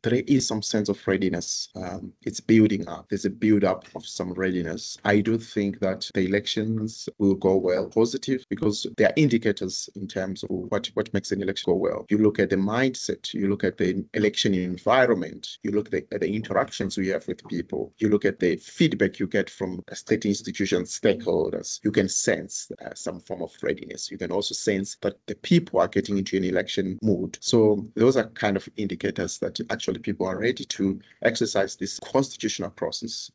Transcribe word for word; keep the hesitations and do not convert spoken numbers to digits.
there is some sense of readiness. Um, it's building up. There's a build up of some readiness. I do think that the elections will go well, positive, because there are indicators in terms of what, what makes an election go well. You look at the mindset, you look at the election environment, you look at the, at the interactions we have with people, you look at the feedback you get from state institutions, stakeholders. You can sense uh, some form of readiness. You can also sense that the people are getting into an election mood. So those are kind of indicators that actually people are ready to exercise this constitutional process